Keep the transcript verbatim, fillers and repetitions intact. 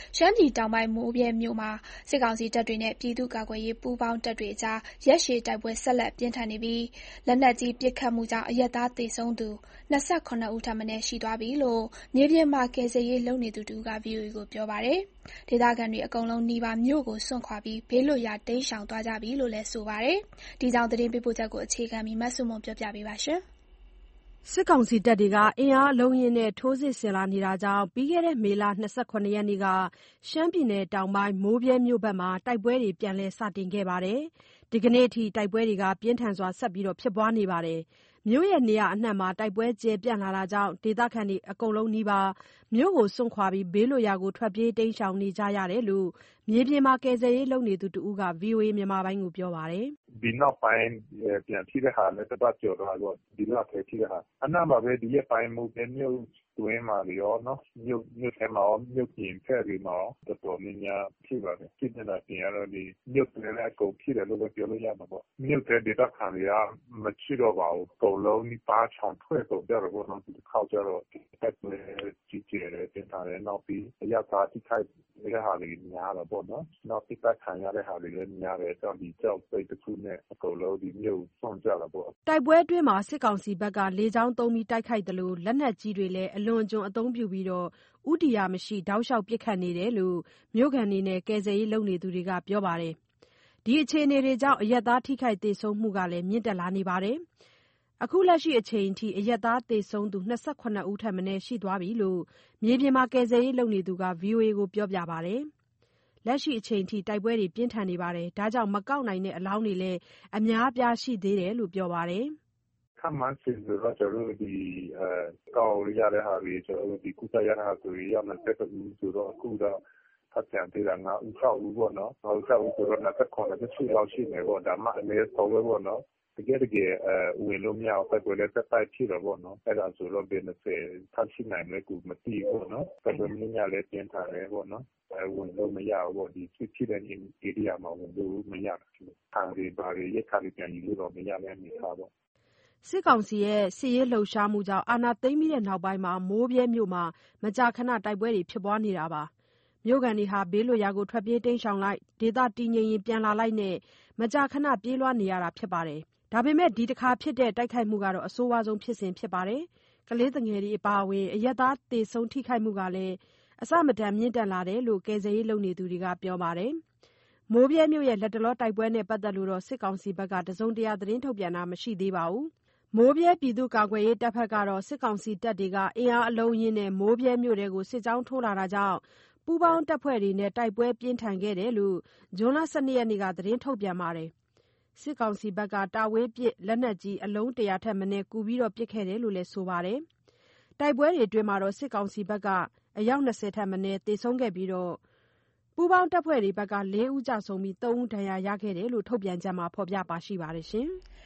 ရှမ်းပြည်တောင်ပိုင်းမိုးဗြဲမြို့မှာစစ်ကောင်စီတပ်တွေနဲ့ပြည်သူ့ကာကွယ်ရေးပူးပေါင်းတပ်တွေအကြားရက်ရှည်တိုက်ပွဲဆက်လက်ပြင်းထန်နေပြီးလက်နက်ကြီးပစ်ခတ်မှုကြောင့်အရပ်သားသေဆုံးသူ၂၇ဦးထက်မနည်းရှိသွားပြီလို့မြေပြင်မှာကယ်ဆယ်ရေးလုပ်နေသူတဦးက ဗွီအိုအေကိုပြောပါတယ်။ဒေသခံတွေအကုန်လုံးနီးပါးမြို့ကိုစွန့်ခွာပြီးဘေးလွတ်ရာတိမ်းရှောင်သွားကြပြီလို့လည်းဆိုပါတယ်။ဒီကြောင့်သတင်းပေးပို့ချက်ကိုအခြေခံပြီးမဆုမွန်ပြောပြပေးပါမယ်။စစ်ကောင်စီတပ်တွေအင်အားအလုံးအရင်းနဲ့ထိုးစစ်ဆင်လာနေတာကြောင့်ပြီးခဲ့တဲ့မေလ၂၇ရက်နေ့ကရှမ်းပြည်နယ်တောင်ပိုင်းမိုးဗြဲမြို့ဘက်မှာတိုက်ပွဲတွေပြန်လည်စတင်ခဲ့ပါတယ်။ဒီကနေ့အထိတိုက်ပွဲတွေပြင်းထန်စွာဆက်လက်ဖြစ်ပွားနေပါတယ်။မြို့နေရာအနှံ့မှာတိုက်ပွဲကျယ်ပြန့်လာတာကြောင့်ဒေသခံတွေအကုန်လုံးနီးပါးမြို့ကိုစွန့်ခွာပြီးဘေးလွတ်ရာကိုထွက်ပြေးတိမ်းရှောင်နေကြရတယ်လို့မြေပြင်မှာကယ်ဆယ်ရေးလုပ်နေသူတဦးက ဗွီအိုအေကိုပြောပါတယ်။ဒီနောက်ပိုင်းပြန်ထိတဲ့ဟာလည်းတပတ်ကျော်သွားတော့ဒီလောက်ပဲထိတဲ့ဟာအနှံ့ပါပဲဒီရက်ပိုင်းမိုးဗြဲမြို့တွင်းမှာရောနော်မြို့မြို့ထဲမှာရောမြို့ပြင်ဖက်တွေမှာရောတော်တော်များများထိပါတယ်ထိနေတာပြင်ရတော့ဒီမြို့တွင်းလည်းအကုန်ထိတယ်လို့ပဲပြောလို့ရမှာပေါ့မြို့ထဲဒေသခံတွေကမရှိတော့ပါဘူးအကုန်လုံးဒီပါချောင်ထွက်ကုန်ကြတော့ဘောနော်ဒီခေါက်ကြတော့တက်နေကြီးကျယ်တယ်တင်တာလည်းနောက်ပြီးအရသာထိခိုက်တဲ့ဟာတွေများတော့ပေါ့နော်နောက်ပြတ်ခံရတဲ့ဟာတွေလည်းများတယ်တော့ဒီကြောက်ပိတ်တစ်ခုနဲ့အကုန်လုံးဒီမြို့စွန့်ကြတာပေါ့တိုက်ပွဲအတွင်းမှာစစ်ကောင်စီဘက်ကလေကြောင်းသုံးပြီးတိုက်ခိုက်တယ်လို့လက်နက်ကြီးတွေလည်းအလွန်အကျွံအသုံးပြုပြီးတော့ဥတီယာမရှိတောက်လျှောက်ပစ်ခတ်နေတယ်လို့မြို့ခံတွေနဲ့ကယ်ဆယ်ရေးလုပ်နေသူတွေကပြောပါတယ်။ဒီအခြေအနေတွေကြောင့်အရပ်သားထိခိုက်သေဆုံးမှုကလည်းမြင့်တက်လာနေပါတယ်။အခုလက်ရှိအချိန်အထိအရပ်သားသေဆုံးသူ၂၇ဦးထက်မနည်းရှိသွားပြီလို့မြေပြင်မှာကယ်ဆယ်ရေးလုပ်နေသူက ဗွီအိုအေကိုပြောပါတယ်။လက်ရှိအချိန်ထိတိုက်ပွဲတွေပြင်းထန်နေပြီးဒါကြောင့်မကောက်နိုင်တဲ့အလောင်းတွေလည်းအများအပြားရှိသေးတယ်လို့ပြောပါတယ်။ခန့်မှန်းဆိုတော့ကျွန်တော်တို့ဒီအဲကောက်ရတဲ့ဟာတွေကျွန်တော်တို့ဒီကုသရတဲ့ဟာတွေရမှဆက်တူဆိုတော့အခုတော့ဖတ်ပြန်သေးတာငါဦး၆ဦးပေါ့နော်ငါဦး၆ဦးဆိုတော့၂၇တစ်ချို့လောက်ရှိနေပေါ့ဒါမှအနည်းဆုံးပဲပေါ့နော်တကယ်တကယ်အဲဝင်လို့မရအောင်ပဲလည်းတက်တိုက်ဖြစ်တော့ပေါ့နော်အဲ့ဒါဆိုတော့ဘယ်၂၀ထပ်ရှိနိုင်လဲကူမသိဘူးပေါ့နော်ဘယ်လိုမျိုးညာလဲပြင်ထားတယ်ပေါ့နော်အဲဝင်လို့မရဘူးပေါ့ဒီဖြစ်ဖြစ်တဲ့ area မှာဝင်လို့မရဘူးခံတွေဘာတွေရက်ခါတွေပြန်ယူလို့တော့မရလဲနေထားပေါ့စစ်ကောင်စီရဲ့စစ်ရေးလှုပ်ရှားမှုကြောင့်အာဏာသိမ်းပြီးတဲ့နောက်ပိုင်းမှာမိုးဗြဲမြို့မှာမကြာခဏတိုက်ပွဲတွေဖြစ်ပွားနေတာပါမြို့ခံတွေဘေးလွတ်ရာကိုထွက်ပြေးတိမ်းရှောင်လိုက်ဒေသတည်ငြိမ်ရင်ပြန်လာလိုက်နဲ့မကြာခဏပြေးလွှားနေရတာဖြစ်ပါတယ်ဒါပေမဲ့ဒီတစ်ခါဖြစ်တဲ့တိုက်ခိုက်မှုကတော့အဆိုးဝါးဆုံးဖြစ်စဉ်ဖြစ်ပါတယ်ကလေးငယ်တွေအပါအဝင်အရပ်သားသေဆုံးထိခိုက်မှုကလည်းအဆမတန်မြင့်တက်လာတယ်လို့ကယ်ဆယ်ရေးလုပ်နေသူတွေကပြောပါတယ်မိုးဗြဲမြို့ရဲ့လက်တလောတိုက်ပွဲနဲ့ပတ်သက်လို့စစ်ကောင်စီဘက်ကတစုံတရာသတင်းထုတ်ပြန်တာမရှိသေးပါဘူးမိုးဗြဲပြည်သူ့ကာကွယ်ရေးတပ်ဖက်ကတော့စစ်ကောင်စီတပ်တွေကအင်အားအလုံးအရင်းနဲ့မိုးဗြဲမြို့ထဲကိုစစ်ကြောင်းထိုးလာတာကြောင့်ပူးပေါင်းတပ်ဖွဲ့တွေနဲ့တိုက်ပွဲပြင်းထန်ခဲ့တယ်လို့ဇွန်လ၁၂ရက်နေ့ကသတင်းထုတ်ပြန်ပါတယ်စစ်ကောင်စီဘက်ကတာဝေးပစ်လက်နက်ကြီးအလုံးတရာထက်မနည်းကူပြီးပစ်ခဲ့တယ်လို့လည်းဆိုပါတယ်တိုက်ပွဲတွေအတွင်းစစ်ကောင်စီဘက်ကအယောက်၂၀ထက်မနည်းသေဆုံးခဲ့ပြီးပူးပေါင်းတပ်ဖွဲ့တွေဘက်က၄ဦးကျဆုံးပြီး၃ဦးဒဏ်ရာရခဲ့တယ်လို့ထုတ်ပြန်ချက်မှာဖော်ပြပါရှိပါတယ်။